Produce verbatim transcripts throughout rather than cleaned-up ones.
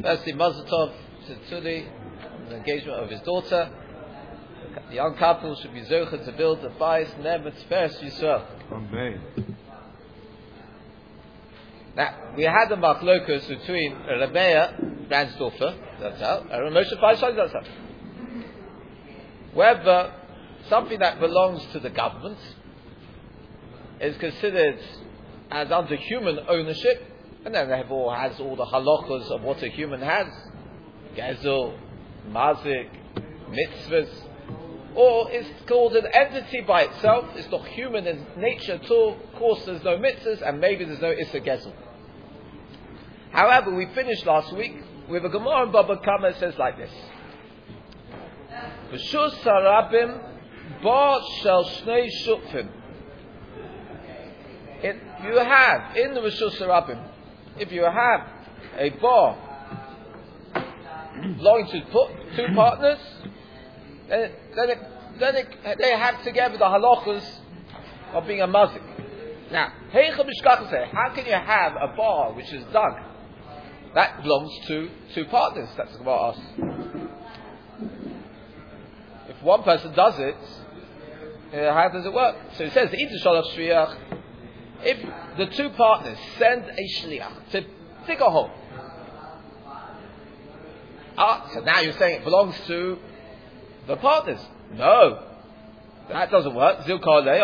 Firstly, Mazel Tov to Tzuli on the engagement of his daughter. The young couple should be zocher to build a bayis never Tiferes Yisrael. Amen. Now, we had a machlokus between Rebbeya, Brandsdorfer, that's out, and Moshe Feinstein, that's out. Whether something that belongs to the government is considered as under human ownership, and then it all has all the halachas of what a human has, gezel, mazik, mitzvahs, or it's called an entity by itself. It's not human in nature at all. Of course, there's no mitzvahs, and maybe there's no issa gezel. However, we finished last week with a Gemara in Baba Kama that says like this: Reshus harabim bar shel shnei shutfim. If you have in the Reshus harabim, if you have a bar belonging to two partners, then, then, it, then it, they have together the halachas of being a mazik. Now, how can you have a bar which is dug? That belongs to two partners. That's what I asked. If one person does it, uh, how does it work? So it says, if the two partners send a shliach to dig a hole, ah, so now you're saying it belongs to the partners. No, that doesn't work. There's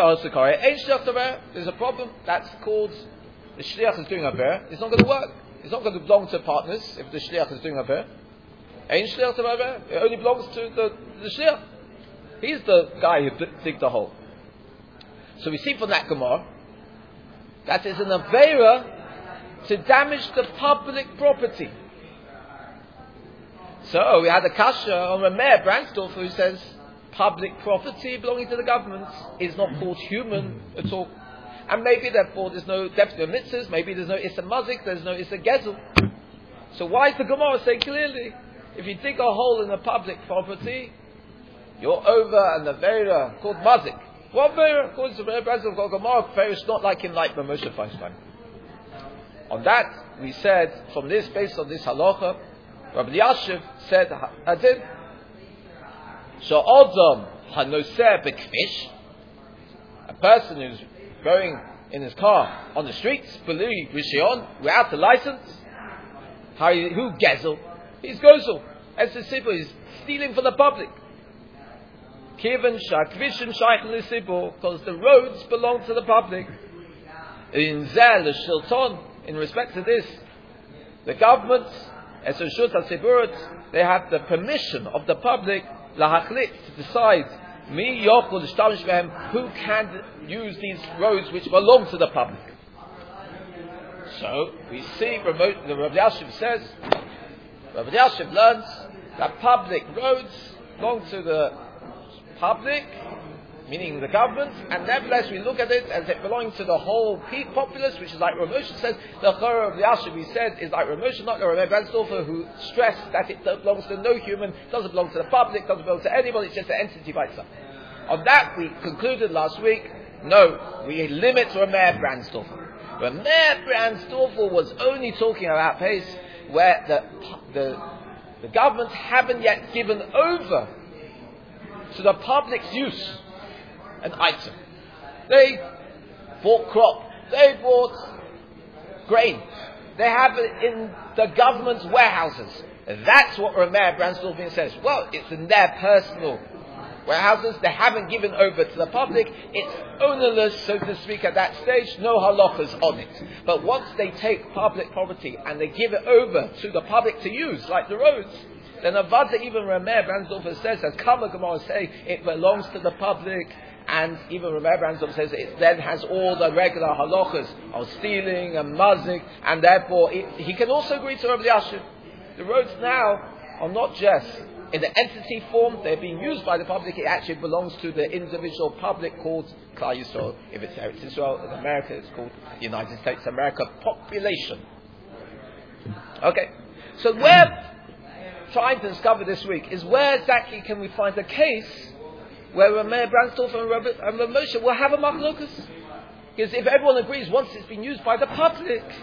a problem. That's called the shliach is doing a ber. It's not going to work. It's not going to belong to partners if the shliach is doing a ber. It only belongs to the, the shliach. He's the guy who digged the hole. So we see from that Gemara that is an avera to damage the public property. So we had a kasha on Rameir Brandsdorfer who says public property belonging to the government is not called human at all. And maybe therefore there's no definite mitzvahs, maybe there's no issa mazik, there's no issa gezel. So why is the Gemara saying clearly, if you dig a hole in the public property, you're over an avera called mazik. What avera? According to Rameir Brandsdorfer called Gemara, avera is not like him like the Moshe Feinstein. On that, we said, from this, based on this halacha, Rabbi Yashiv said, Adin, so Adam hanoseh bekvish, a person who's going in his car on the streets, b'li rishon, without a license, how he, who gezel? He's gozel. As the simple, he's stealing from the public. Kivan shakvishim shaykh l'sibur, because the roads belong to the public. In zel l'shilton, in respect to this, the government, as a shut HaTziburut, they have the permission of the public lahachlit to decide mi yochel l'shtamish behem, who can use these roads which belong to the public. So we see remote, the Rabbi Yashiv says, Rabbi Yashiv learns that public roads belong to the public, meaning the government, and nevertheless we look at it as it belongs to the whole populace, which is like Ramesh says. The Chorah of the Yashiv, he said, is like Ramesh, not Ramesh Brandsdorfer, who stressed that it belongs to no human, doesn't belong to the public, doesn't belong to anybody, it's just an entity by itself. On that we concluded last week, no, we limit Ramesh Brandsdorfer. Ramesh Brandsdorfer was only talking about pace where the, the, the government haven't yet given over to the public's use an item. They bought crop, they bought grain, they have it in the government's warehouses. That's what Rameir Brandsdorfer says. Well, it's in their personal warehouses, they haven't given over to the public, it's ownerless, so to speak, at that stage, no halachas on it. But once they take public property and they give it over to the public to use, like the roads, then Avada, even Rameir Brandsdorfer says, as Kama Gemara say, it belongs to the public. And even Rameir Brandsdorfer says it then has all the regular halachas of stealing and mazik, and therefore it, he can also agree to Rabbi Yashiv. The roads now are not just in the entity form, they're being used by the public, it actually belongs to the individual public called Klal Yisrael. If it's Eretz Israel, in America it's called the United States of America population. Okay, so we're trying to discover this week is where exactly can we find a case where Rameir Brandsdorfer and Rabbi, and Rabbi Moshe will have a machlokus. Because if everyone agrees once it's been used by the public,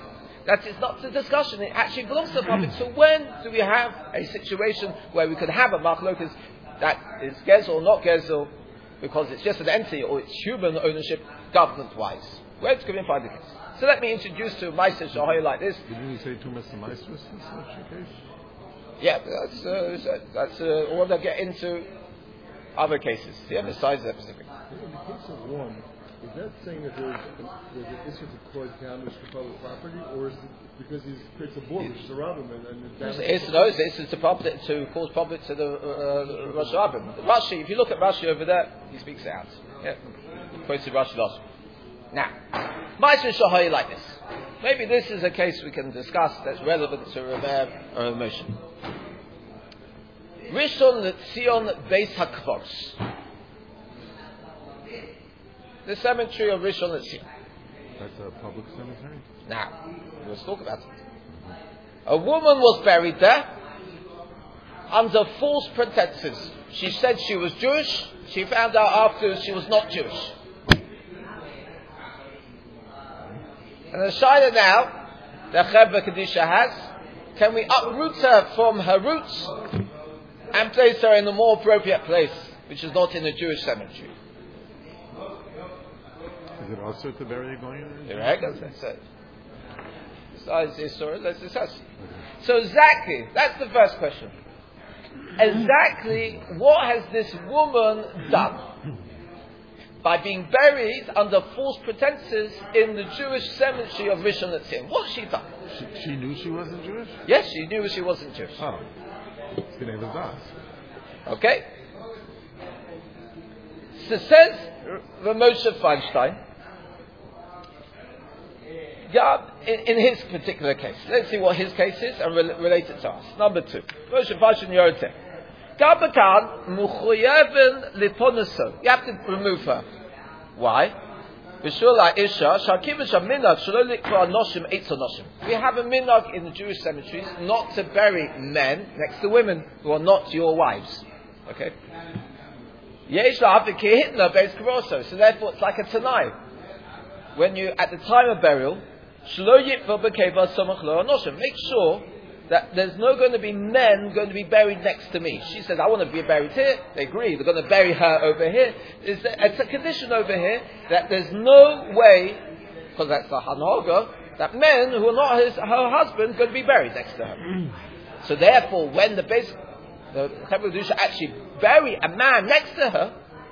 that it's not the discussion, it actually belongs to the public. So when do we have a situation where we could have a machlokas that is gezel or not gezel, because it's just an entity or it's human ownership government-wise? Where can we find the case? So let me introduce to Meister Shahoy like this. Didn't you say to Mister Meisters in such a case? Yeah, that's uh, that's uh, or they get into other cases. Yeah, besides that specific. In the case of one, is that saying that there's there's an issue to cause damage to public property, or is it because he creates a border, which is a rabbin, and, and it's, it's no, it's, it's to public, to cause public to the uh, Rosh Rabbin. Rashi, if you look at Rashi over there, he speaks it out. Yeah, quotes the Rashi last. Now, Ma'aser Shahoy like this. Maybe this is a case we can discuss that's relevant to Remev or emotion. Rishon LeZion Beis HaKvaros. The cemetery of Rishon LeZion. That's a public cemetery? Now, let's talk about it. A woman was buried there under false pretenses. She said she was Jewish. She found out afterwards she was not Jewish. And the Shaila now, the Chevra Kedisha has, can we uproot her from her roots and place her in a more appropriate place, which is not in the Jewish cemetery? Is it also to bury a goyim? That's it. Besides this story, let's discuss. So exactly, that's the first question. Exactly what has this woman done by being buried under false pretenses in the Jewish cemetery of Rishon LeZion? What has she done? She, she knew she wasn't Jewish? Yes, she knew she wasn't Jewish. Oh. It's the name of Das. Okay. So says Ramosha Feinstein, yeah, in, in his particular case. Let's see what his case is and re- relate it to us. Number two. Moshe Feinstein Yoroteh. Gabakan Muchoyeven Liponaso. You have to remove her. Why? We have a minhag in the Jewish cemeteries not to bury men next to women who are not your wives. Okay? So therefore it's like a Tanai. When you, at the time of burial, make sure that there's no going to be men going to be buried next to me. She says, I want to be buried here. They agree. They're going to bury her over here. It's a, it's a condition over here that there's no way, because that's the Hanoga, that men who are not his, her husband are going to be buried next to her. So therefore, when the base, the Chevra Kedusha actually bury a man next to her,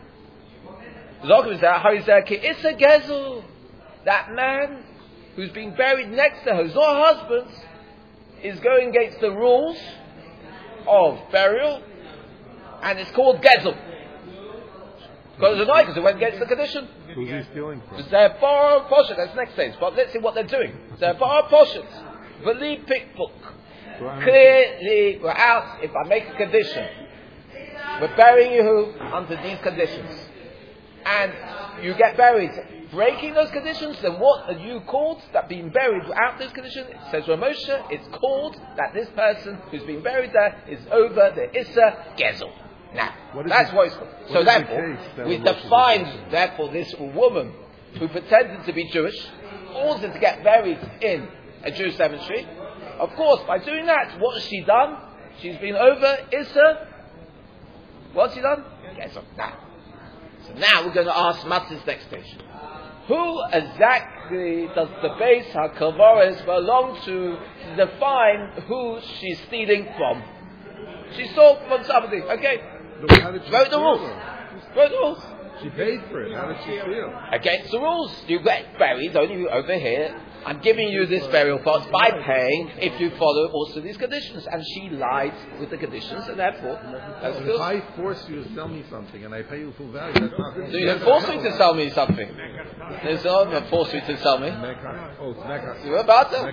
that man who's being buried next to her, who's not her husband, is going against the rules of burial, and it's called gezel. Because it's because it went against the condition. Who's he stealing from? It's their bar poshet. That's next stage. But let's see what they're doing. It's their bar poshet. Believe pick book. Clearly, we're out. If I make a condition, we're burying you under these conditions, and you get buried breaking those conditions, then what are you called? That being buried without those conditions, it says Ramosha, it's called that this person who's been buried there is over the Issa Gezel. Now, what that's the, what it's called. What so therefore, the we defined, therefore, this woman who pretended to be Jewish, ordered to get buried in a Jewish cemetery. Of course, by doing that, what has she done? She's been over Issa. What's she done? Gezel. Now. So now we're going to ask Matz's next stage. Who exactly does the base HaKavaris belong to to define who she's stealing from? She stole from somebody. Okay. Look, how did she Wrote the rules. Wrote the rules. She paid for it. How did she steal? Against the rules. You get buried only over here. I'm giving you this burial plot by paying if you follow also these conditions. And she lied with the conditions, and therefore... That's if I force you to sell me something and I pay you full value, that's not... So you can force me to sell me something. There's no one force you to sell me. Oh, it's Mecca. You about it?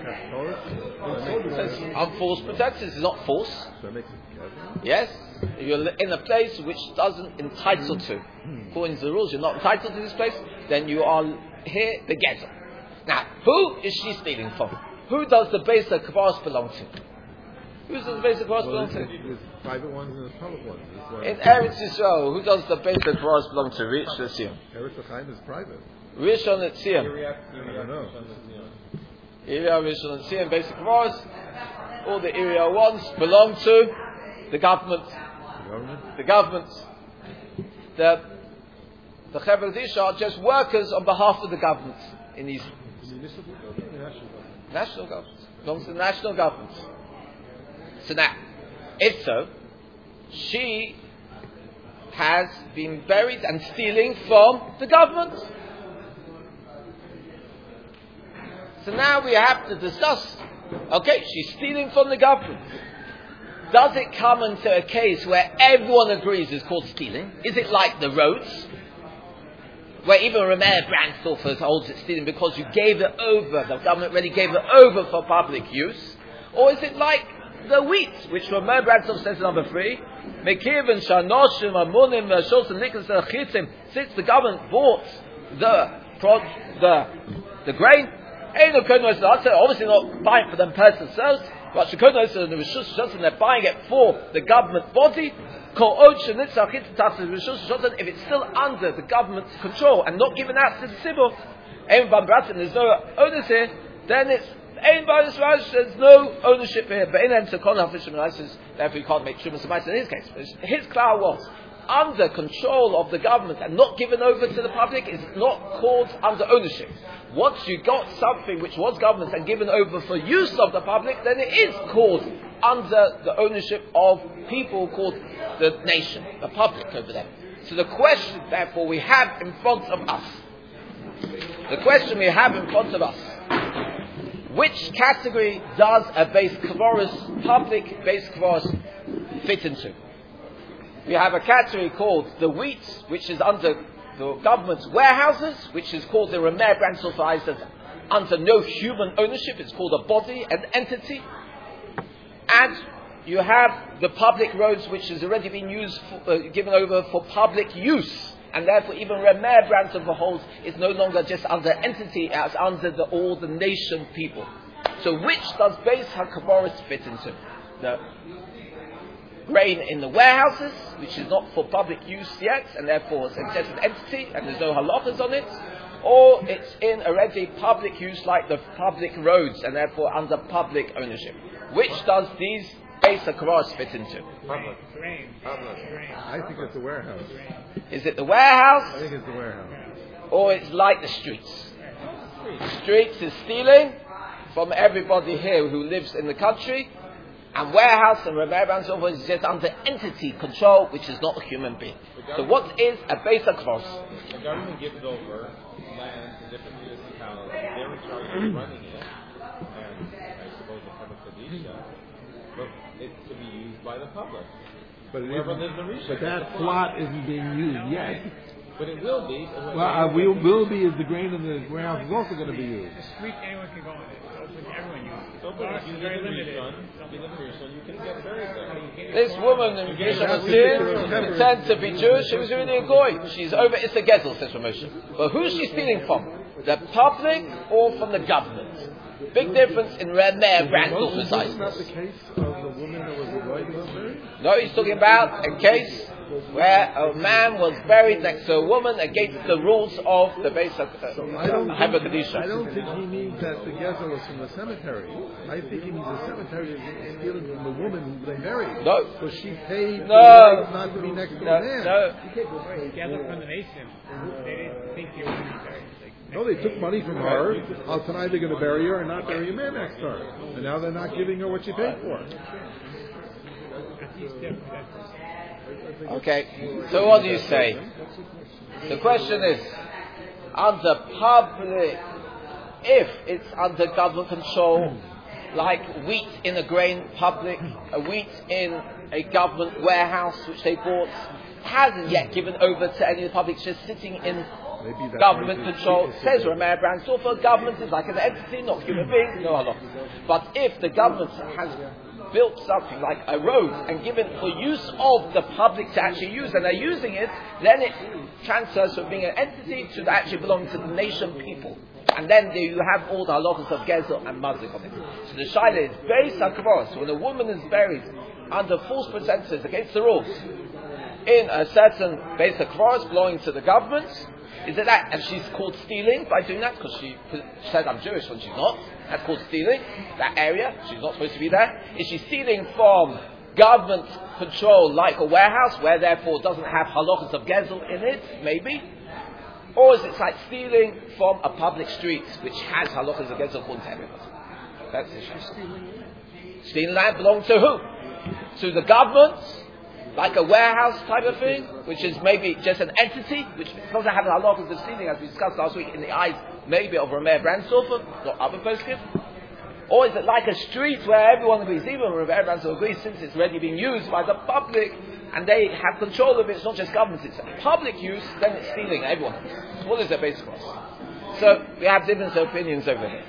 It says unforced pretenses. It's not force. So it makes it together? Yes. If you're in a place which doesn't entitle to, according to the rules, you're not entitled to this place, then you are here, the gezel. Now, who is she stealing from? Who does the base of Kavaros belong to? Who does the base of Kavaros well, belong to? There's private ones and there's public ones. In Eretz Yisrael, who does the base of Kavaros belong to? Rishon LeZion. Eretz Chaim is private. Rishon LeZion. I don't know. Area Rishon and Sion, basic Kavaros, all the area ones belong to the government. The government? The government. The the Chevra Kadisha are just workers on behalf of the government in these Municipal government or national government? national government. Belongs to the national government. So now, if so, she has been buried and stealing from the government. So now we have to discuss, okay, she's stealing from the government. Does it come into a case where everyone agrees is called stealing? Is it like the roads? Where even Rameir Brandstorfer holds it stealing because you gave it over, the government really gave it over for public use? Or is it like the wheat, which Rameir Brandstorfer says in number three, Mekiv and Shanoshim, Amunim, Shos and Likas and Chitzim, since the government bought the prod, the the grain, obviously not buying for them personal sales, but they're buying it for the government body. If it's still under the government's control and not given out to the civil, there's no owners here, then it's there's no ownership here. But in the therefore you can't make Shumas Amais in his case. His cloud was under control of the government and not given over to the public is not called under ownership. Once you got something which was government and given over for use of the public, then it is called under the ownership of people called the nation, the public over there. So the question, therefore, we have in front of us, the question we have in front of us, which category does a base kavaros, public base kavaros, fit into? We have a category called the wheat, which is under the government's warehouses, which is called the Rameir Brandstorfer as under no human ownership. It's called a body, an entity. And you have the public roads, which has already been used, for, uh, given over for public use. And therefore, even Rameir Brandstorfer holds is no longer just under entity, as under the, all the nation people. So, which does Beis HaKavaros fit into? The grain in the warehouses, which is not for public use yet, and therefore it's just an entity, and there's no halachas on it, or it's in already public use, like the public roads, and therefore under public ownership. Which does these Beis HaKavaros fit into? Public. I think it's the warehouse. Is it the warehouse? I think it's the warehouse. Or it's like the streets? Streets is stealing from everybody here who lives in the country, and warehouse and Rameir Brandstorfer is just under entity control, which is not a human being. So what is a Beis HaKavaros? The government gives over land to different municipalities. They're in charge of running it, and I suppose the public Kadisha, but it's to be used by the public. But, it Wherever isn't- there's a Rishon. But that plot isn't being used yet. But it will be. Well, uh, will, will be is the grain in the warehouse is also going to be used. The street, anyone can go on it. It's open to everyone uses it. So, but if you It's live very in limited. Rishon, if you live in Rishon, you can get buried there. This woman in Rishon LeZion pretends to be Jewish. She was really a goy. She's over Issa Gezel, says Ramosha. But who's she stealing from? The public or from the government? Big difference in Rameir Brandstorfer's Wasn't that eyes. the case of the woman that was avoiding buried? No, he's talking about a case where a man was buried next to a woman against the rules of the Beis I don't, Haba think, Kadisha. I don't think he means that the Gezel was from the cemetery. I think he means the cemetery is stealing from the woman who they buried. No. So she paid No. the right not to be next to the No, man. no. Together from the nation. They didn't think you were going to be buried. Like, No, they took money from her. Oh, tonight they're going to bury her and not bury a man next to her. And now they're not giving her what she paid for. that's each different. That's- Okay, so what do you say? The question is, under public, if it's under government control, like wheat in a grain public, a wheat in a government warehouse which they bought, hasn't yet given over to any of the public, just sitting in Maybe that's government why they- control. they- Says Rameir Brandstorfer, government is like an entity, not human beings, no halach. But if the government has built something like a road and given for use of the public to actually use, and they're using it, then it transfers from being an entity to actually belonging to the nation people. And then there you have all the halachas of Gezel and Mazik on it. So the shaila is, Beis HaKavaros, when a woman is buried under false pretenses against the rules, in a certain Beis HaKavaros belonging to the government, Is it that? And she's called stealing by doing that because she said I'm Jewish when she's not. That's called stealing. That area, she's not supposed to be there. Is she stealing from government control like a warehouse where therefore it doesn't have halachas of gezel in it? Maybe. Or is it like stealing from a public street which has halachas of gezel according to everybody? That's the issue. Stealing land belongs to who? To the government, like a warehouse type of thing, which is maybe just an entity, which doesn't have the halachas of stealing, as we discussed last week, in the eyes maybe of Rameir Brandstorfer, not other poskim. Or is it like a street where everyone agrees, even Rameir Brandstorfer agrees, since it's already being used by the public, and they have control of it, it's not just government, it's public use, then it's stealing, everyone. So what is their base cost? So, we have different opinions over here.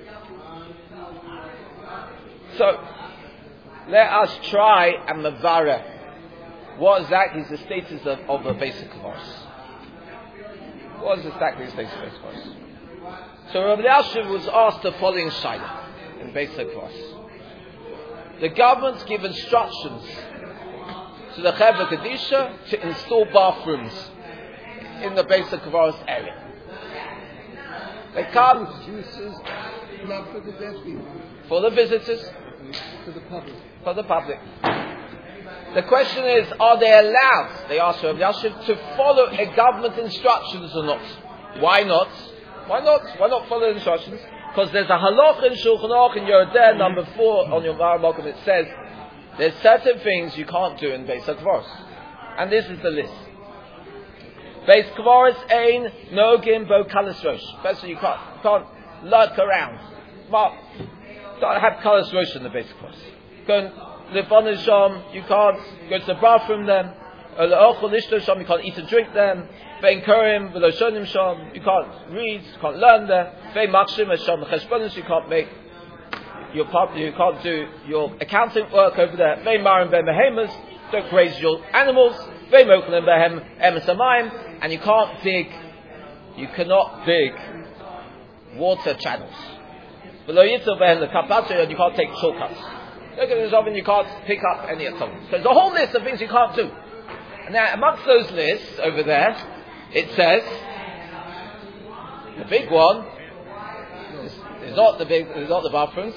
So, let us try and mavara what exactly is the status of, of a basic course. What is exactly the status of basic course? So Rabbi Yashiv was asked the following shayla in basic course. The government give instructions to the Chevra Kadisha to install bathrooms in the basic course area. They come not for the deaf people. For the visitors. For the public. For the public. The question is, are they allowed, they asked Rabbi Yashiv, to follow a government instructions or not? Why not? Why not? Why not follow the instructions? Because there's a halach in Shulchan Aruch in Yerodeh, number four, on your Maramakom, it says, there's certain things you can't do in Beis HaKvaros. And this is the list. Beis Kvaros ein nogim bo kalas rosh. First you can't, you can't lurk around. Well, you can't have kalas rosh in the Beis Kvaros. Go and live on the sham, you can't go to the bathroom then. You can't eat and drink them. You can't read, you can't learn there. You can't make your part, you can't do your accounting work over there. Don't graze your animals. And you can't dig, you cannot dig water channels. And you can't take shortcuts. Look at this oven, you can't pick up any of them. So there's a whole list of things you can't do. And now amongst those lists over there, it says the big one is, is not the big, is not the bathrooms.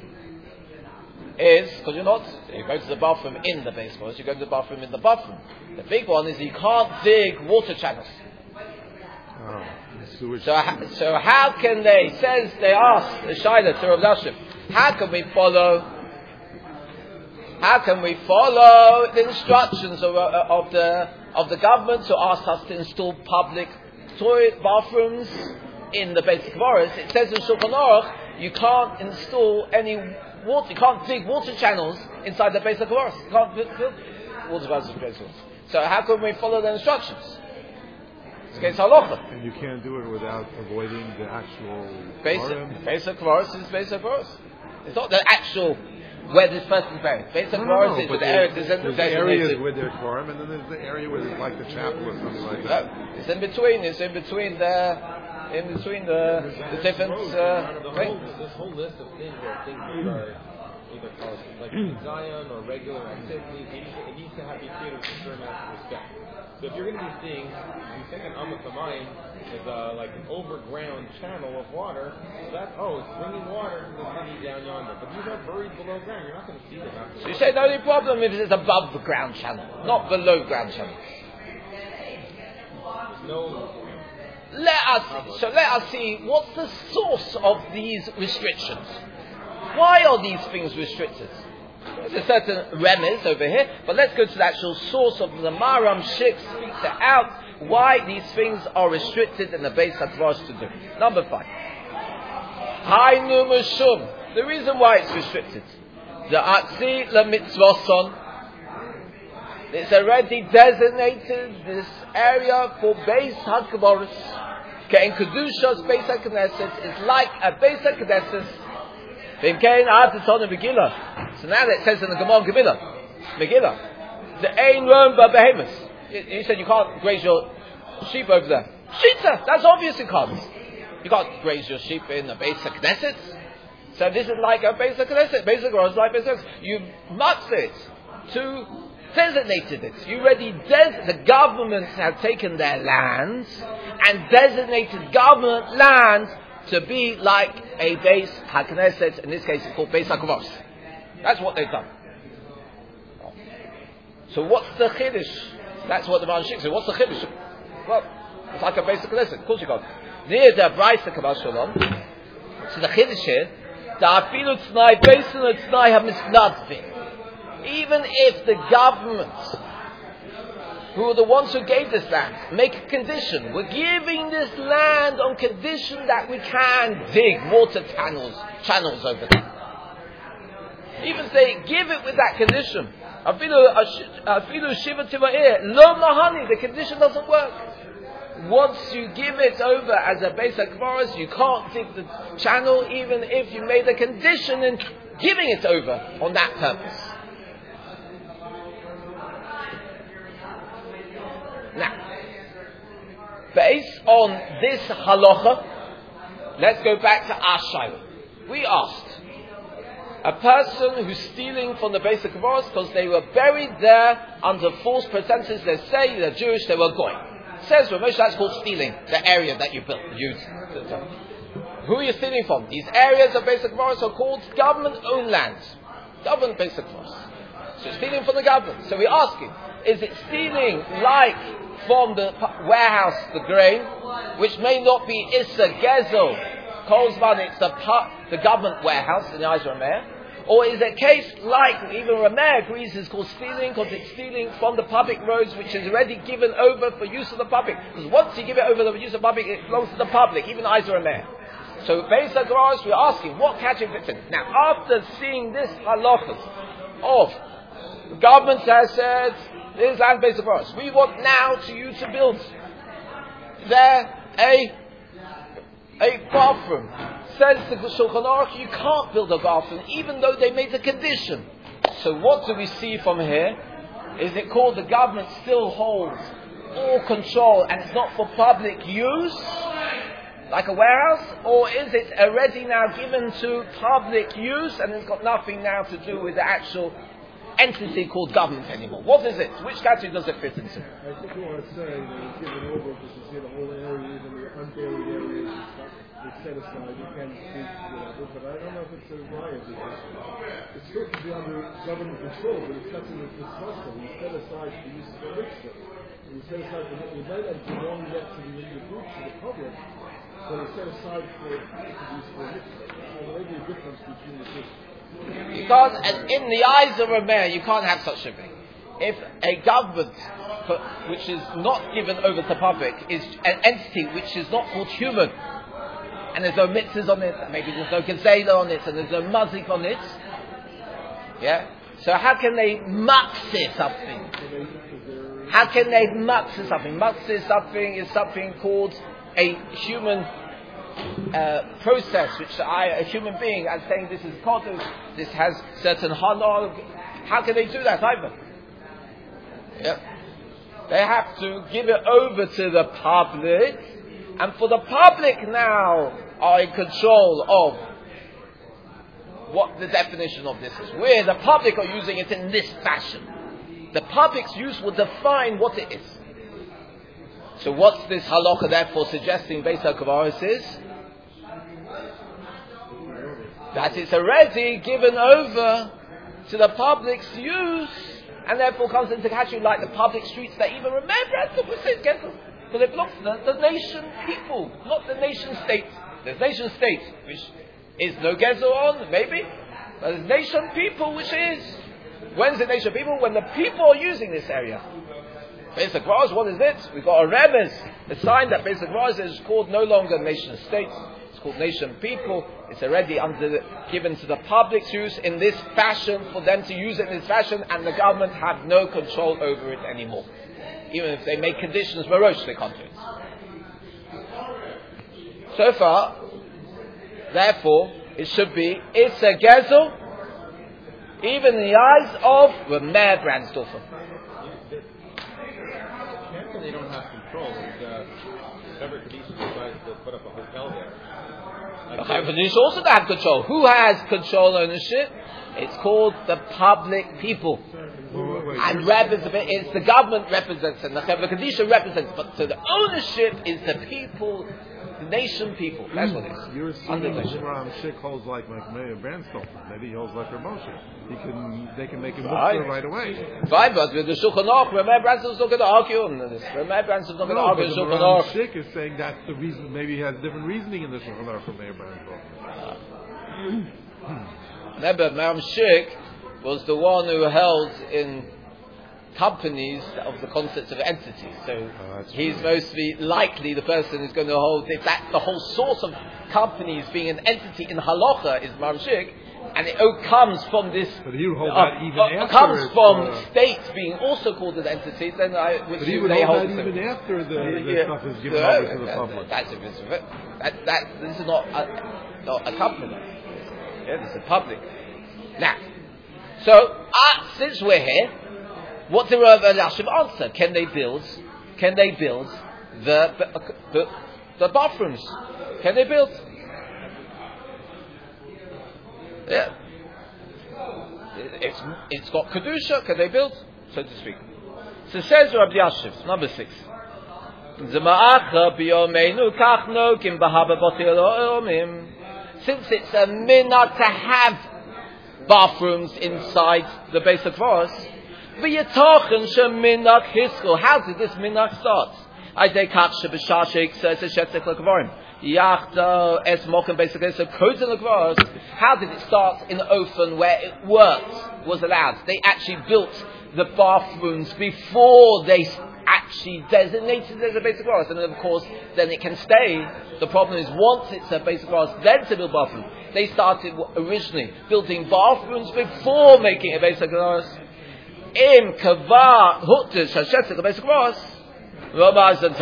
Is because you're not you go to the bathroom in the basement, you go to the bathroom in the bathroom. The big one is you can't dig water channels. Oh, so, so how can they? Says they asked the Shaila to Rav Yashiv, how can we follow? How can we follow the instructions of, uh, of the of the government who asked us to install public toilet bathrooms in the Beis HaKvaros? It says in Shulchan Aruch you can't install any water, you can't dig water channels inside the Beis HaKvaros. You can't build water channels in the Beis HaKvaros. So how can we follow the instructions? It's against halacha. And you can't do it without avoiding the actual Beis HaKvaros is Beis HaKvaros. It's not the actual where this person is buried. Beis HaKvaros no, no, is with the area. There's, there's the areas where they're Kvarim, and then there's the area where it's like the chapel or something like that. No, it's in between. It's in between the, in between the, the different. Uh, the whole, this whole list of things are things that are either called like Zion or regular activities. It needs to, it needs to have be treated with a certain amount of respect. So if you're going to be seeing, you think an Amas Hamayim is uh, like an overground channel of water, so that's, oh, it's bringing water from the city down yonder. But these are buried below ground. You're not going to see them after. So you say the only problem is it's above the ground channel, not below ground channel. No. Let us, so let us see what's the source of these restrictions. Why are these things restricted? There's a certain remez over here, but let's go to the actual source of the Maram Shik speaks out why these things are restricted in the Beis HaKvaros to do. Number five. Hainu Meshum. The reason why it's restricted. The Atzi LeMitzvoson. It's already designated this area for Beis HaKvaros. Kein Kedushas Beis HaKnesset is like a Beis HaKnesset. So now that it says in the Gemara Megillah, Megillah, the Ein Rom Behemoth. You said you can't graze your sheep over there. Shita, that's obvious you can't. You can't graze your sheep in the Beis HaKnesset. So this is like a Beis HaKnesset. Beis HaKnesset is like Beis HaKnesset. You must it to designated it. You already des- the governments have taken their lands and designated government lands to be like a base HaKnesset. In this case, it's called Beis HaKvaros. That's what they've done. So what's the Chiddush? That's what the Maharsha said. What's the Chiddush? Well, it's like a Beis HaKnesset. Of course you got near the Brayta Kabbalah Shalom. So the Chiddush here, the Afilu T'nai Beis T'nai HaMisnadvim. Even if the government, who are the ones who gave this land, make a condition, we're giving this land on condition that we can dig water channels, channels over there. Even if they give it with that condition, afilu shiva tiva'ir, lo mahani, the condition doesn't work. Once you give it over as a Beis HaKvaros, you can't dig the channel, even if you made a condition in giving it over on that purpose. Now, based on this halacha, let's go back to our shayla. We asked a person who's stealing from the Beis HaKvaros because they were buried there under false pretenses. They say they're Jewish, they were goy. Says Rav Moshe, that's called stealing, the area that you built. You, who are you stealing from? These areas of Beis HaKvaros are called government-owned lands. Government Beis HaKvaros. So stealing from the government. So we're asking, is it stealing like from the warehouse, the grain, which may not be Issa Gezel, Kolzman, it's the, the government warehouse in the eyes of Rameir? Or is it a case like even Rameir agrees is called stealing because it's stealing from the public roads which is already given over for use of the public? Because once you give it over for use of the public, it belongs to the public, even the eyes of Rameir. So Beis HaKvaros, we're asking, what category fits in? Now, after seeing this halachas of the government has said, this is land Beis HaKvaros, we want now to you to build there a a bathroom. Says the Shulchan Aruch, you can't build a bathroom even though they made the condition. So what do we see from here? Is it called the government still holds all control and it's not for public use, like a warehouse? Or is it already now given to public use and it's got nothing now to do with the actual entity called government anymore? What is it? Which category does it fit into? I think you want to say that it's given over because you see the whole area, even the unburied areas, it's set aside, you can speak, whatever, but I don't know if it's a riot because it's still to be under government control, but it's something that's discussed. You set aside for use of the mitzvah. You set aside for you might not belong yet to the group, to the public, but it's set aside for use for a mitzvah. There may be a difference between the two. You can't, and in the eyes of a mayor, you can't have such a thing. If a government, which is not given over to public, is an entity which is not called human, and there's no mitzvahs on it, maybe there's no gezela on it, and there's no mazik on it, yeah? So how can they matzeh something? How can they matzeh something? Matzeh something is something called a human Uh, process, which I, a human being, I'm saying this is kodesh, this has certain hanog. How can they do that either? Yeah. They have to give it over to the public, and for the public now are in control of what the definition of this is. Where the public are using it in this fashion. The public's use will define what it is. So what's this halacha therefore suggesting Beis HaKvaros is? That it's already given over to the public's use, and therefore comes into category like the public streets that even remember because it belongs to the, the nation people, not the nation state. There's nation state, which is no gezer on, maybe, but there's nation people, which is, when's the nation people? When the people are using this area. Beis HaKvaros, what is it? We've got a remez, a sign that Beis HaKvaros is called no longer nation state. It's called nation people. It's already under the, given to the public's use in this fashion, for them to use it in this fashion, and the government have no control over it anymore. Even if they make conditions, Marosh, they can't do it. So far, therefore, it should be Issa Gezel, even in the eyes of Rameir Brandsdorfer. They don't have control. Uh, whatever Kadisha decides to put up a hotel there. Like Kadisha also don't have control. Who has control ownership? It's called the public people. Well, wait. And Reb is a bit, it's the government represents and the Chevra Kadisha represents, but so the ownership is the people, the nation people. That's what it is. You're Under assuming nation. Ram Schick holds like Mayor Branstolper. Maybe he holds like Ramosha. He can, they can make him Right. right, right away. Right, but with the Shulchan Aruch, Reb Branson's not going to argue on this. Reb Branson's not going to No, argue but on the Shulchan Ram Aruch. Schick is saying that's the reason. Maybe he has different reasoning in the Shulchan Aruch from Mayor Branstolper. Remember, Maram Schick was the one who held in companies of the concepts of entities. So Oh, he's mostly likely the person who's going to hold, if that's the whole source of companies being an entity in Halacha is Maram Schick, and it all comes from this, But he would hold uh, that even uh, after comes it's, from uh, states being also called an entity, then I would But he assume would they hold hold that the even same. after the, the Yeah. stuff is given So, over to the that- public. That's a that, that this is not a, not a company. Yeah, this is public. Now, so uh, since we're here, what did Rav Elyashiv answer? Can they build? Can they build the the, the bathrooms? Can they build? Yeah. It's it's got kedusha. Can they build? So to speak. So says Rav Elyashiv, number six. Since it's a minhag to have bathrooms inside the base of forest, how did this minhag start? How did it start in the open where it worked, was allowed? They actually built the bathrooms before they actually designated as a basic forest, and of course then it can stay. The problem is once it's a basic forest, then to build bathrooms. They started originally building bathrooms before making a basic forest. Im kava huttes hashetzek a basic forest. But since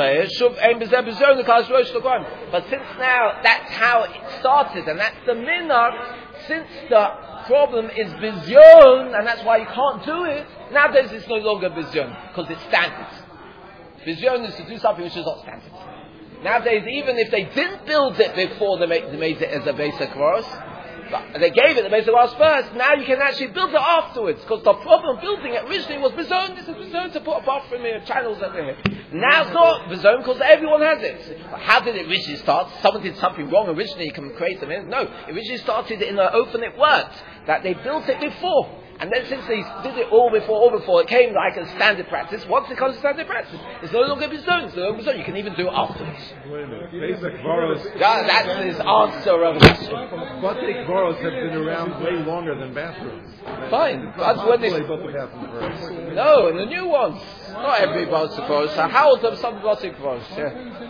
now that's how it started, and that's the minhag, since the problem is bizyon, and that's why you can't do it, nowadays it's no longer bizyon, because it's standard. Bizyon is to do something which is not standard. Nowadays, even if they didn't build it before they made, they made it as a basic forest, but they gave it the basic forest first, now you can actually build it afterwards, because the problem building it originally was bizyon. This is bizyon to put a bathroom here, channels over here. Now it's not bizyon because everyone has it. But how did it originally start? Someone did something wrong originally, you can create something. No, it originally started in the open, it worked. That they built it before. And then since they did it all before, all before, it came like a standard practice. Once it comes to standard practice, it's no longer bizyon, it's no longer bizyon. You can even do it afterwards. Wait a minute. Basic boroughs. That, that's his answer of this. Basic boroughs have been around way longer than bathrooms. Fine. It's That's when they... they built the bathroom first. No, and the new ones. Not every basic forest. So how old are some basic forests? Yeah.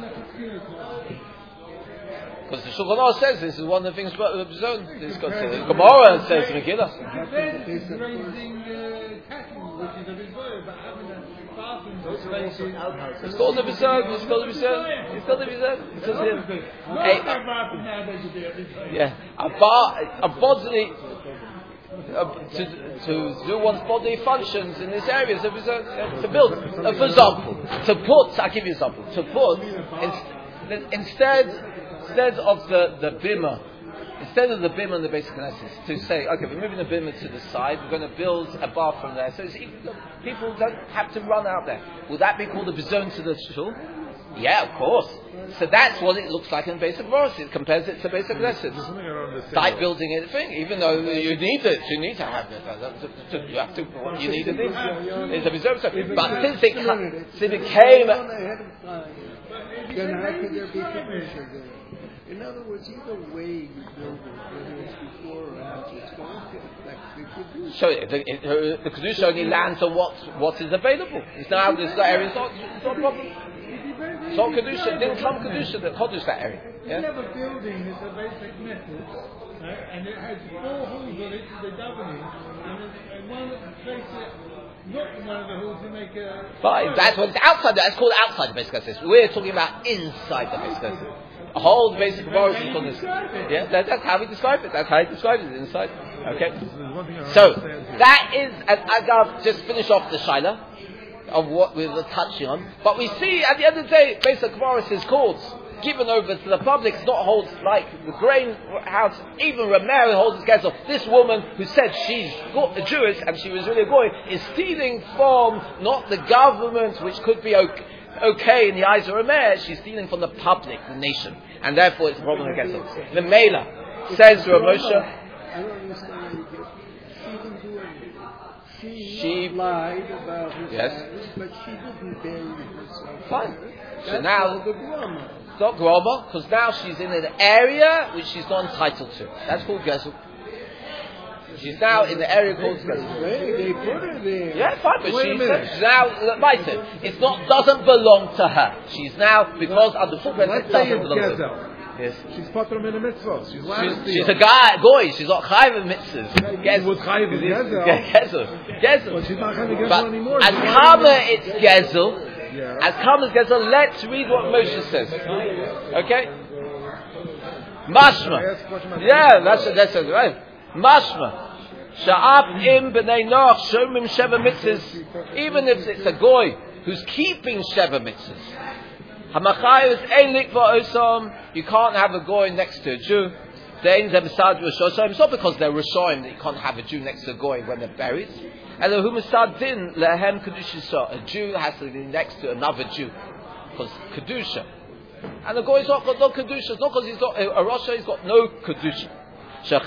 Because the Shulchan Aruch says this is one of the things about the zone. This got the Gemara says Megillah. It's called the Bizon. It's called the Bizon. It's called the Bizon. It says here. Yeah, a bar, a bodily. Uh, to, to do one's bodily functions in this area, so uh, to build, uh, for example, to put, I'll give you an example, to put, in, instead, instead of the, the bimah, instead of the bimah and the basic analysis, to say, okay, we're moving the bimah to the side, we're going to build a bathroom there, so it's, people don't have to run out there. Would that be called a bizon to the shul? Yeah, of course. So that's what it looks like in basic forest. It compares it to basic lessons. Like building it thing, even though you need it, you need to have it. You have to, you need it. It's a bizarre. But since it, since it became, Then how could there be permission there? In other words, either way you build it, whether it's before or after, it's going to affect the kedusha. so it, it, it, the kedusha only lands on what what is available. It's now this area is not, it's not a problem. It's not kedusha. It didn't come kedusha that chodesh that area. Yeah? If you have a building that's a basic method, right, and it has four halls on it to the governing, and, it, and one place it not in one of the halls to make a. Fine. That's what it's outside. That's called outside the basic assessment. We're talking about inside the basic assessment. A whole basic forest is called this. Yeah, that, that's how we describe it. That's how he describes it inside. Okay. So that is, and I'll just finish off the shaila of what we were touching on. But we see at the end of the day, basic forest is called given over to the public, it's not holds like the grain house. Even Rameir holds his Gezel. This woman who said she's Jewish and she was really a goy is stealing from not the government, which could be okay, okay in the eyes of Rameir. She's stealing from the public, the nation, and therefore it's a problem with Gezel. The Mela says Rav Moshe. I don't understand how you get. She didn't do anything. She, She lied about his Yes. marriage, but she didn't bury herself. Fine. That's So now called the groma. it's not Groma, because now she's in an area which she's not entitled to. That's called Gezel. She's now in the area called Gezel. They, they put her there. Yeah, fine, but Wait a she's, minute. she's now invited. It's not doesn't belong to her. She's now because under full presence it Let's say doesn't it's belong to her. Gezel. Yes. She's patram in a mitzvah. She's allowed to She's, steal. she's a guy, goy. She's not chayiv in mitzvahs. She was chayiv in Gezel. Gezel. Gezel. But she's not going to But Gezel anymore. as She's kama allowed it's Gezel, to- Yeah. as kama it's Gezel, let's read what Moshe says. Okay? Mashma. I asked a question about Yeah, Gezel. that's that's that's right. Mashma. Sha'ab im b'nei noach shomim sheva mitzvahs. Even if it's a goy who's keeping sheva mitzvahs. Hamachayos ein likva osam. You can't have a goy next to a Jew. It's not because they're Rishoim that you can't have a Jew next to a goy when they're buried. And the humasad din lehem kedusha. A Jew has to be next to another Jew because kedusha. And the goy's not got no kedusha. It's not because he's got a Rasha. He's got no kedusha. So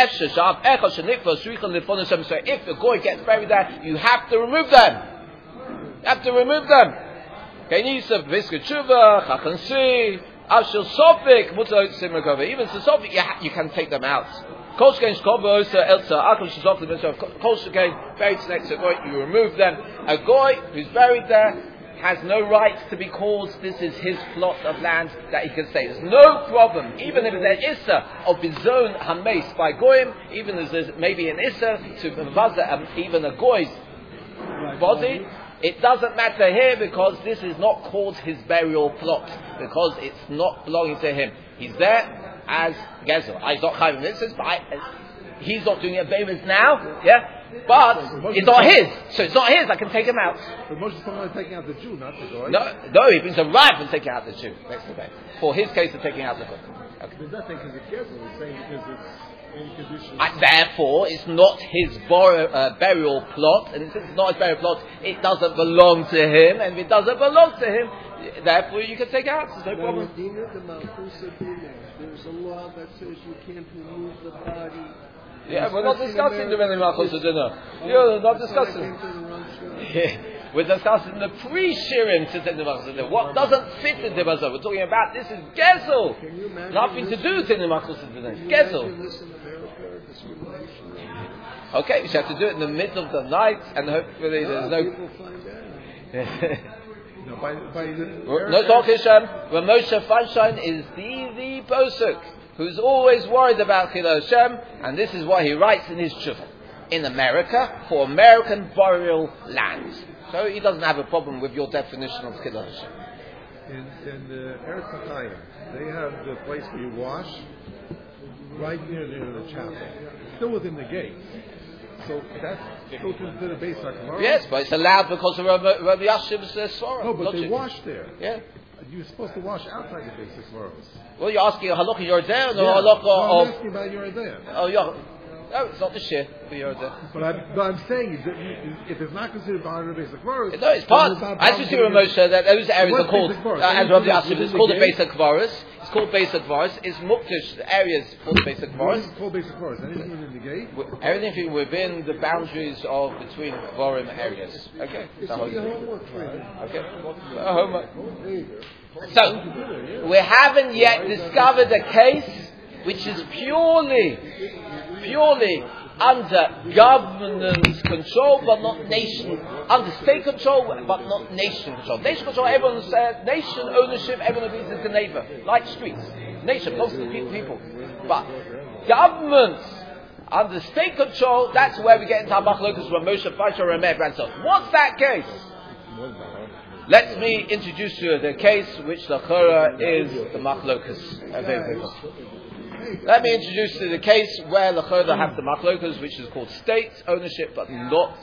if the goy gets buried there, you have to remove them. You have to remove them. Even to Sofik, you, ha- you can take them out. Buried next to a goy, you remove them. A goy who's buried there has no right to be called, this is his plot of land that he can stay. There's no problem, even if there's an issa of bizon hameis by goyim, even if there's maybe an issa to vaza, um, even a goy's body, it doesn't matter here because this is not called his burial plot, because it's not belonging to him. He's there as Gezel. He's not chayv mitzvahs, but I, he's not doing it bemis now, yeah? But it's not his, so it's not his. I can take him out. But Moshe's talking about taking out the Jew, not the goy. No, no, he brings a right for taking out the Jew next to him. For his case of taking out the Goy. Okay. There's nothing because it's Gezel. It's saying because it's in condition. And therefore, it's not his bor- uh, burial plot, and since it's not his burial plot, it doesn't belong to him, and if it doesn't belong to him, therefore you can take it out. There's no problem. There's a law that says you can't remove the body. Yeah, we're not discussing the Beni Malchus dinner. You're not discussing. Yeah. We're discussing the pre-Shirim to the Malchus dinner. What doesn't fit in the Bazar? We're talking about this is Gezel. Nothing to do with the Malchus dinner. It's Gezel. Okay, we have to do it in the middle of the night, and hopefully there's no. No, by, by the, No talk Hashem. When Moshe Feinstein is the the posuk who's always worried about Chilul Hashem, and this is what he writes in his tshuva. In America, for American burial land. So he doesn't have a problem with your definition of Chilul Hashem. in, in the Eretz Chaim, they have the place where you wash right near, near the chapel, still within the gates. So that's still considered a base HaKavarah? Yes, but it's allowed because of Rabbi, Rabbi Yashiv's uh, svara. No, but logic. they wash there. Yeah. You're supposed to wash outside the base HaKavarahs. Well, you're asking a halakha you're there, or Yeah. a halakha No, I'm of. asking about your idea. Oh, yeah. No, it's not the shir for you're there. But I'm, but I'm saying that you, if it's not considered part of the base HaKavarahs, No, it's part. As you see, Ramosha, that those areas What's are called, basic Kvaros? uh, as Rabbi Yashiv, Within it's the called the gate? basic Kvaros. It's called basic Kvaros. It's Muktish areas called the basic What is Kvaros. called base HaKavarahs? Anything within the gate? Wi- Everything within the boundaries of between Kvarim areas. Okay? So, okay? Uh, homework. So, we haven't yet discovered a case which is purely, purely under governance control, but not nation, under state control, but not nation control. Nation control, everyone says, nation ownership, everyone agrees is the neighbor, like streets. Nation belongs to the pe- people. But government, under state control, that's where we get into Machlokas, where Moshe Feinstein, Rameir, Branson. What's that case? Let me introduce you to the case which the Chora is the Machlokas. Let me introduce you to the case where the Chora have the Machlokas, which is called state ownership, but not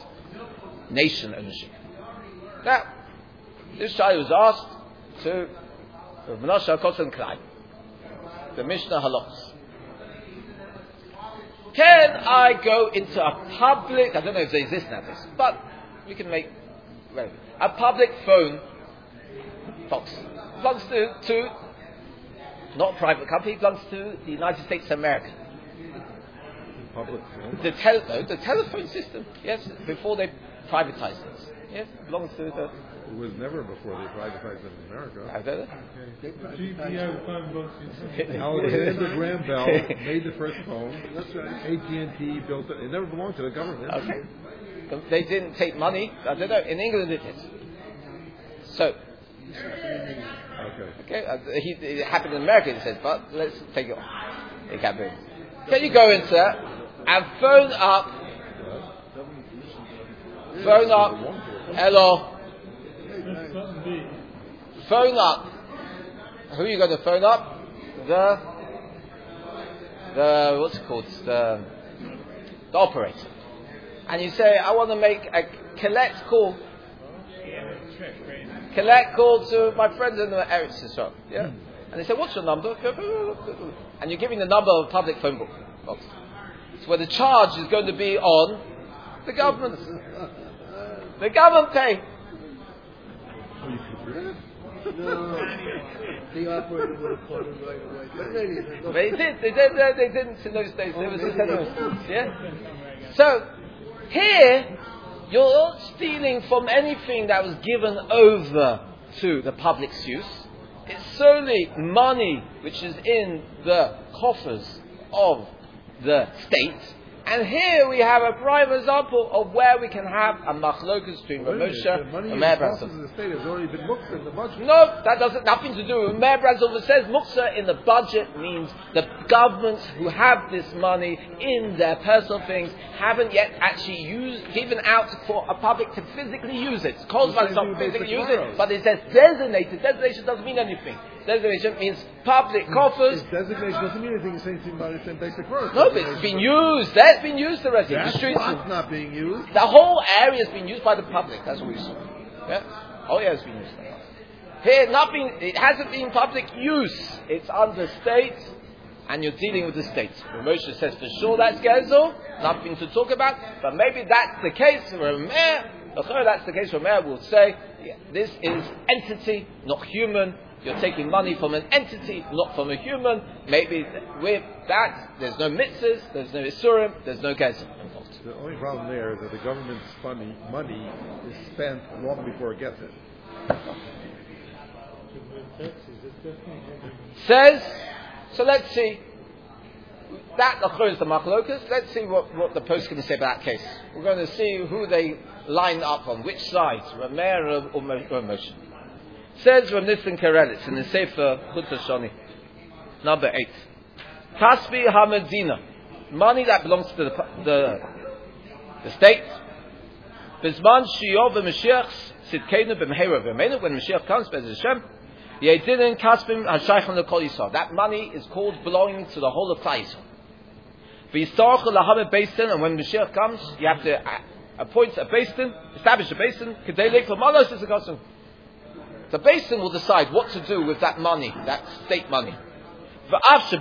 nation ownership. Now, this child was asked to Rav Menashe Kotzen Klai. The Mishnah Halachos. Can I go into a public, I don't know if they exist nowadays, but we can make well, a public phone box. It belongs to, to, not a private company, it belongs to the United States of America. Public phone? The, tel- no, the telephone system, yes, before they privatized it. Yes, it belongs to the... It was never before they privatized it in America. I don't know. G P O phone boxes. Alexander Graham Bell made the first phone. A T and T built it. It never belonged to the government. Okay. They didn't take money. I don't know. In England it did. So, Okay. okay, uh, he, it happened in America, he says, but let's take it off. It can't be. Can you go into that and phone up, phone up, hello, phone up, who are you going to phone up? The, the, what's it called? The, the operator. And you say, I want to make a collect call. Collect call to my friend in the Eretz Yisrael. Yeah? And they say, what's your number? And you're giving the number of a public phone book box. So where the charge is going to be on the government. The government pay. No, the operator would have caught him right away. But anyway, no. They did. They did. They, they didn't in those days. There was a yeah. So here, you're stealing from anything that was given over to the public's use. It's solely money which is in the coffers of the state. And here we have a prime example of where we can have a machlokus between Rav Moshe and Meir Branzov. The money in the of the state has already been looked in the budget. No, that doesn't nothing to do with Meir Branzov. It says muksa in the budget means the governments who have this money in their personal things haven't yet actually used, given out for a public to physically use it. Kozman not physically use it, but it says designated. Designation doesn't mean anything. Designation means public coffers. If designation doesn't mean anything. It's saying about it's in basic verse. No, but it's been used. That's been used already. That The streets, spot's not being used. the whole area has been used by the public. That's what we saw. Yeah, whole area has been used. Here, nothing. It hasn't been public use. It's under state, and you're dealing with the state. Moshe says for sure that's gezel. Nothing to talk about. But maybe that's the case. Rameir, that's the case. Rameir will say, yeah, this is entity, not human. You're taking money from an entity, not from a human. Maybe with that, there's no mitzvahs, there's no isurim, there's no gezel involved. The only problem there is that the government's money, money is spent long before it gets it. Says, so let's see. That is the machlokas. Let's see what, what the post can say about that case. We're going to see who they line up on, which sides, Rameir or Moshe. Says Rav Nissen Karelitz in the Sefer Chut Shoni, number eight. Kaspi Hamedina, money that belongs to the the, the state. Bizman Shiyov v'Mashiach Sidkenu b'Meheira v'Meinu. When Mashiach comes, Be'ez Hashem, Yedinin Kaspim Hashaychon LeKol Yisrael. That money is called belonging to the whole of Klal Yisrael. V'Yistarach Lahamed Beisin, and when Mashiach comes, you have to appoint a Beisin, establish a Beisin. Kedei Leik L'Malos is a custom. The basin will decide what to do with that money, that state money. Even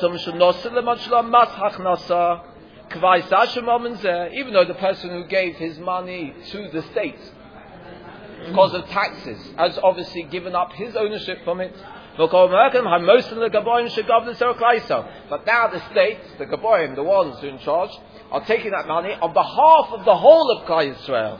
though the person who gave his money to the state because of taxes has obviously given up his ownership from it. But now the state, the Gaboim, the ones who are in charge, are taking that money on behalf of the whole of Klal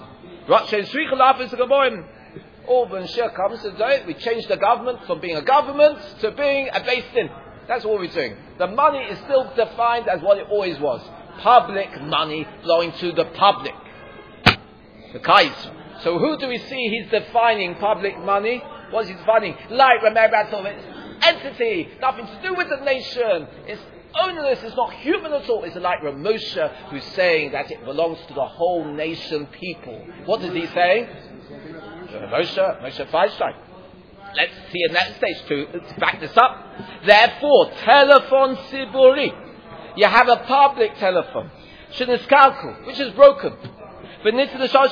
Yisrael. Or when Mashiach comes today, we change the government from being a government to being a basin. That's what we're doing. The money is still defined as what it always was. Public money belonging to the public. The Kaiser. So who do we see he's defining public money? What is he defining? Like Rameir Branzov, it's entity, nothing to do with the nation. It's ownerless, it's not human at all. It's like Rav Moshe who's saying that it belongs to the whole nation people. What is he saying? Moshe, Moshe Feinstein. Let's see in that stage to, to back this up. Therefore, telephone siburi. You have a public telephone, which is broken.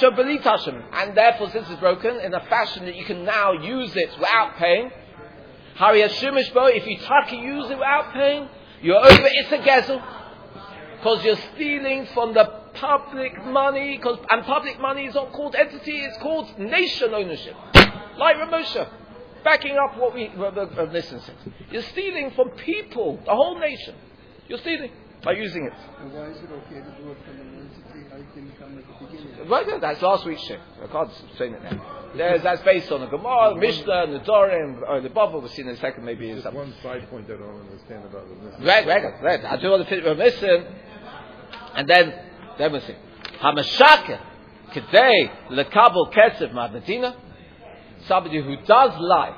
And therefore, since it's broken in a fashion that you can now use it without paying, Hari Hashumish Bo, if you taka use it without paying, you're over it's a gezel. Because you're stealing from the public money, cause, and public money is not called entity, it's called nation ownership. Like Ramosha, backing up what we, uh, listen said. You're stealing from people, the whole nation. You're stealing by using it. And why is it okay to do it from an entity? How you can come at the beginning? Right, that's last week's shift. I can't explain it now. There's, that's based on the Gemara, the Mishnah, and the Dorim, or the Bava. We'll see in a second, maybe. Just something. one side point I don't understand about the Right, right, right. I do want to fit with listen, and then, then we'll see. Hamashaka, Kedei, Lekabel Kesef Madnatina, somebody who does lie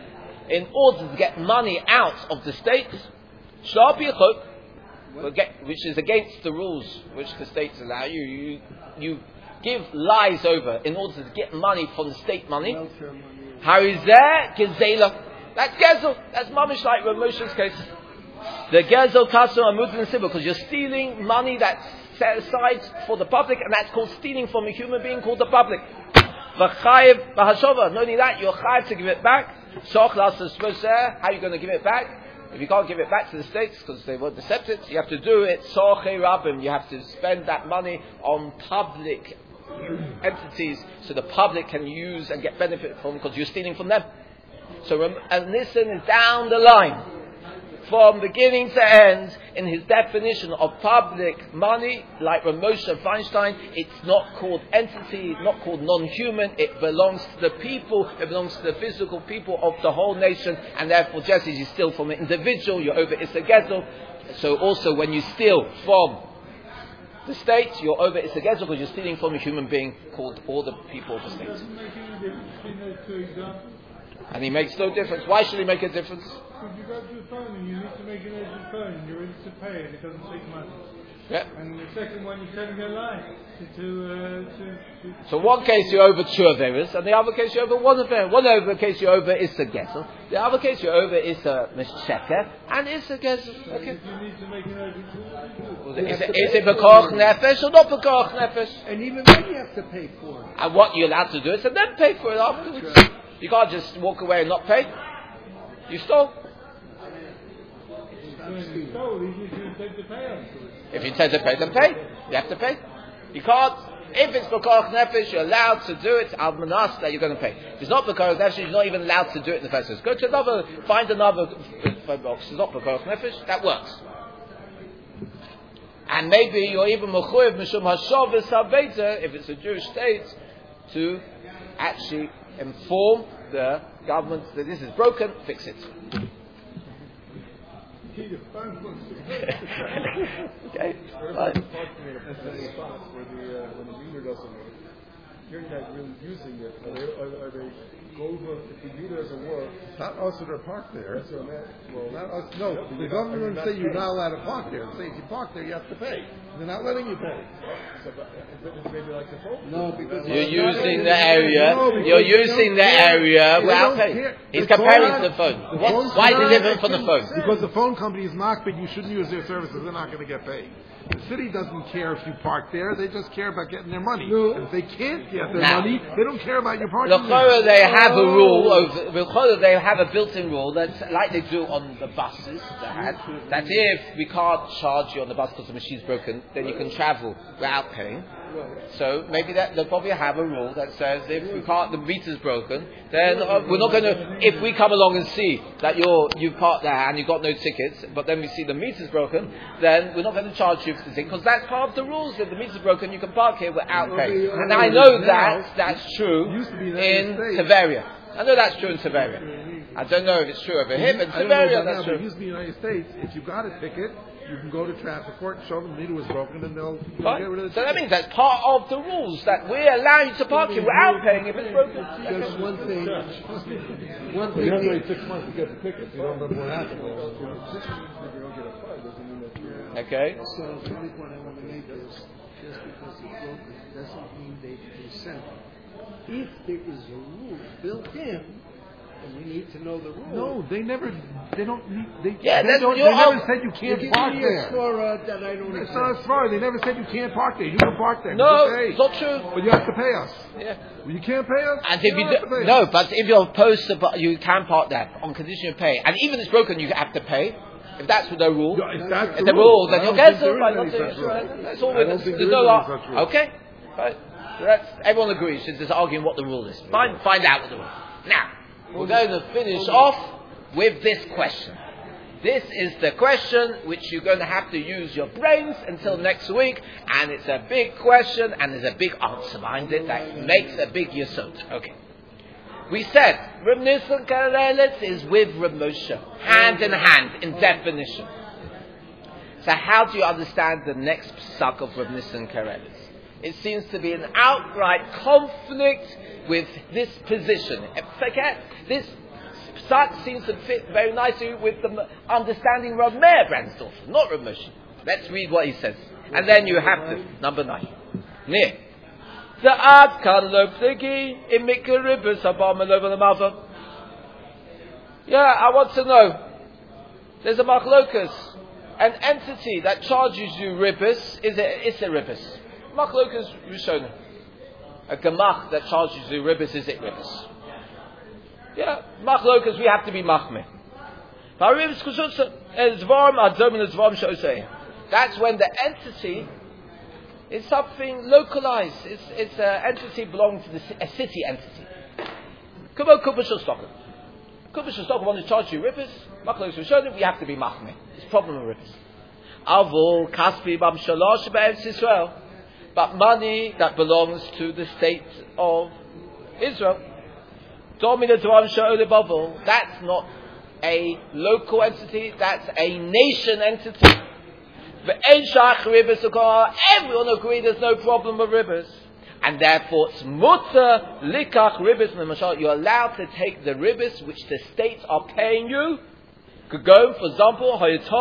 in order to get money out of the state, Shlapi Chok, which is against the rules which the states allow you. You, you give lies over in order to get money from the state money. Harizeh Gezela. That's Gezel. That's mamish like Ramosha's case. The Gezel Kasser Amudin Sibah, because you're stealing money that's set aside for the public, and that's called stealing from a human being called the public. V'chayev b'hashova. Not only that, you're chayev to give it back. Soch l'asas shvoseh. How are you going to give it back? If you can't give it back to the states because they won't accept it, you have to do it sochei rabim. You have to spend that money on public entities so the public can use and get benefit from because you're stealing from them. So, and listen is down the line. From beginning to end, in his definition of public money, like Ramosha Feinstein, it's not called entity, it's not called non-human, it belongs to the people, it belongs to the physical people of the whole nation, and therefore just as you steal from an individual, you're over Issa Gezel. So also when you steal from the state, you're over Issa Gezel because you're stealing from a human being called all the people of the state. Doesn't make any difference between those two examples. And he makes no difference. Why should he make a difference? Because you go to the phone and you need to make an urgent phone and you're ready to pay and it doesn't take money. Yeah. And the second one you're telling a lie to, to, uh, to, to So one case you're over two Averas, and the other case you're over one Avera. One over case you're over is a Gesel. The other case you're over is a Meshcheker, and is a Gesel. Okay. if you need to make an urgent call, Is it, is it Bekoch Nefesh or not Bekoch Nefesh? And even then you have to pay for it. And what you're allowed to do is and then pay for it afterwards. Right. You can't just walk away and not pay. You stole. when you stole, even if you intend to pay on to it. If you intend to pay, then pay. You have to pay. You can't. If it's Bekoch Nefesh, you're allowed to do it. Al Manas that you're going to pay. If it's not Bekoch Nefesh, you're not even allowed to do it in the first place. Go to another, find another box. It's not Bekoch Nefesh. That works. And maybe you're even Mechuyev Mishum Hashavah Salveta, if it's a Jewish state, to actually inform the government that this is broken, fix it. Okay. Fine. Where the uh, when the reader doesn't work, you're not really using it. Are they, are, are they go over if the reader doesn't work? Not us that are parked there. So that, well, Not us. No, the government not say you're paying. not allowed to park there. They say if you park there, you have to pay. They're not letting you pay. So, but, but it's maybe like the phone. No, because You're it's not using in the area. No, because You're they using don't the care. area They without don't paying. care. He's The comparing phone- to the phone. the What- phone's Why is not it different from the phone? Because the phone company is marketing, you shouldn't use their services. They're not going to get paid. The city doesn't care if you park there. They just care about getting their money. And if they can't get their Now- money, they don't care about your parking. L'chora, there. they have a rule over. L'chora, they have a built-in rule that's like they do on the buses. They had, that if we can't charge you on the bus because the machine's broken, then you can travel without paying. So maybe that they'll probably have a rule that says if we can't, the meter's broken, then uh, we're not going to. If we come along and see that you're you parked there and you've got no tickets, but then we see the meter's broken, then we're not going to charge you for the ticket because that's part of the rules. If the meter's broken, you can park here without paying. And I know that that's true in Tavaria. I know that's true in Tavaria. I don't know if it's true over here, but in I don't know Tavaria about that's now, but true. it used to be in the United States. If you got a ticket, you can go to traffic court, show them the meter was broken, and they'll, they'll Fine. get rid of the So that ticket. means that's part of the rules that we allow you to park here without paying if it's broken. Just one thing. One But you have to thing. wait six months to get the ticket. You don't remember what happened. If you don't get a fine, doesn't mean that you're. Okay. So the only point I want to make is just because it's broken doesn't mean they consent. If there is a rule built in And you need to know the rules. No, they never. They don't. Need, they Yeah, they, that's don't, what they you're never on- said you You're can't giving park me a there. svara that I don't It's accept. not as far. They never said you can't park there. You can park there. No, You it's can not pay. true. But you have to pay us. Yeah. Well, you can't pay us. And you if you don't have to do, pay no, us. but if you're opposed to, but you can park there on condition you pay, and even if it's broken, you have to pay. If that's the rule, Yeah, if that's if the the rule, rule, then I you'll don't get think there some. Right, is not any doing such it, rule. right? That's all. I don't There's, think there's there no is any ar- such rule. Okay, right. So that's everyone agrees. It's just arguing what the rule is. Find find out what the rule is. Now we're going to finish off with this question. This is the question which you're going to have to use your brains until next week, and it's a big question, and there's a big answer behind it that makes a big yesod. Okay. We said Reb Nissen Karelis is with Reb Moshe, hand in hand in definition. So how do you understand the next psak of Reb Nissen Karelis? It seems to be an outright conflict with this position. Forget this. Psak seems to fit very nicely with the understanding Rav Meir Brandsdorf, not Rav Moshe. Let's read what he says. And then you have to. Number nine. Near. The ad kan lo pligi imika ribus abam over the mother. Yeah, I want to know. There's a machlokas, an entity that charges you ribus, is it is a ribus? Machlokas Rishona. A gemach that charges you ribus, is it ribus? Yeah, machlokas, we have to be machmeh. That's when the entity is something localized. It's it's an entity belonging to the, a city entity. Kubo Kubashal Stockholm. Kubashal Stockholm want to charge you ribbis. Machlokas Rishonim, we have to be machmeh. It's a problem with ribbis. Avol Kaspi Bam Shalosh Be'eretz Israel. But money that belongs to the state of Israel. That's not a local entity, that's a nation entity. Everyone agrees there's no problem with rivers. And therefore it's mutter likach ribis. You're allowed to take the ribis which the states are paying you. Could go, for example,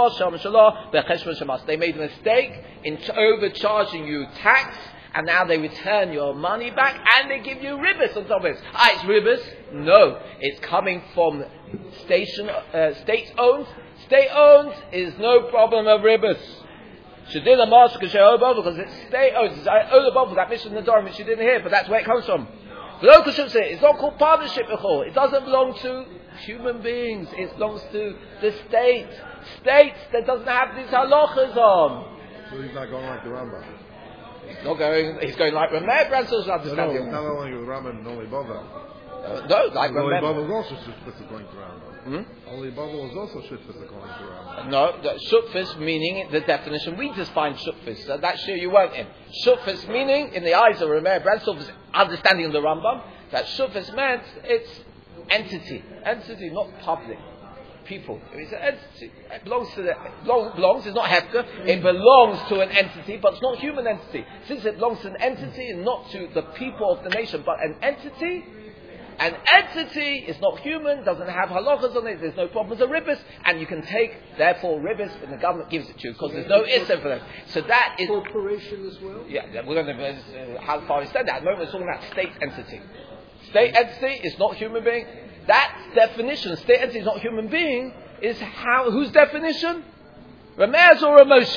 they made a mistake in overcharging you tax, and now they return your money back, and they give you ribis on top of it. Ah, it's ribis? No, it's coming from station, uh, state-owned. State-owned is no problem of ribis. Shadila Master because it's state-owned. I own above that mission in the Dorm, which you didn't hear, but that's where it comes from. It's not called partnership. It doesn't belong to human beings. It belongs to the state. States that doesn't have these halachas on. So he's not going like the Rambam. He's not going. He's going like Rameir Bransel's No, no, understanding. it's not only with Rambam and only Bavel. Uh, no, like Only Rameir. Bavel is also shitfus according to Rambam. Hmm? Only Bavel is also shitfus according to Rambam. No, the shutfis meaning the definition we just find shutfis. So that sure you weren't in. Shutfis meaning in the eyes of Rameir Bransel's understanding of the Rambam that shutfis meant it's entity, entity, not public. People. It's an entity. It belongs to the belongs, belongs. It's not hefker. It belongs to an entity, but it's not a human entity. Since it belongs to an entity and not to the people of the nation, but an entity, an entity is not human, doesn't have halachas on it. There's no problems of ribbis, and you can take therefore ribbis, and the government gives it to you because there's no issa for them. So that is corporation as well. yeah. We're going to uh, how far we said that. At the moment, we're talking about state entity. State entity is not human being. That definition, state entity is not human being, is how, whose definition? Rameir's or Ramosha?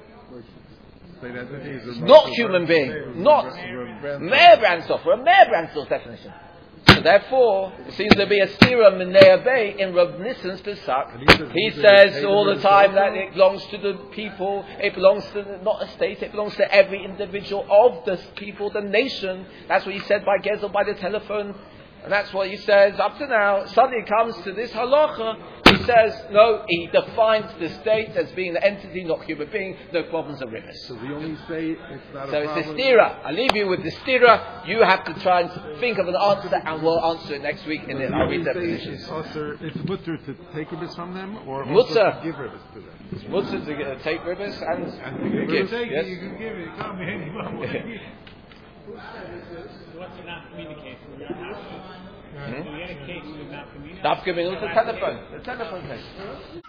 State entity is a Not human being. Not Meir Brandsdorf. Rameir Brandsdorf's definition. So therefore, it seems to be a stira Minei Bay in Rav Nissen's Pesach. He says all the time that it belongs to the people, it belongs to the, not a state, it belongs to every individual of the people, the nation. That's what he said by Gezel, by the telephone. And that's what he says up to now. Suddenly it comes to this halacha. He says, no, he defines the state as being the entity, not human being. No problems of rivers. So we only say it's not So a it's problem. the stira. I leave you with the stira. You have to try and think of an answer, and we'll answer it next week in the I'll read definitions. It's also it's mutter to take ribbis from them, or also Mutter. to give ribbis to them. It's mutter to uh, take rivers and, And to give give. ribbis. Take Yes. it, you can give it. It can't be anyone. What's the not communication? We don't have to. Hmm? So we had a case with not communicating. Daf giving us the telephone. The telephone case.